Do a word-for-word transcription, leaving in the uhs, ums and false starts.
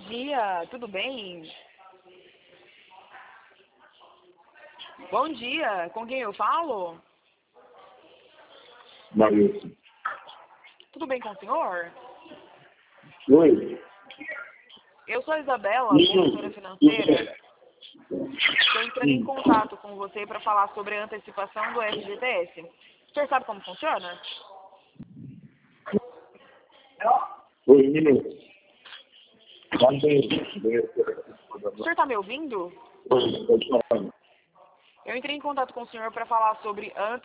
dia, tudo bem? Bom dia, com quem eu falo? Marilson. Tudo bem com o senhor? Oi. Eu sou a Isabela, consultora financeira. Estou entrando em contato com você para falar sobre a antecipação do F G T S. O senhor sabe como funciona? Oi, um minuto. O senhor está me ouvindo? Oi, pode falar. Eu entrei em contato com o senhor para falar sobre a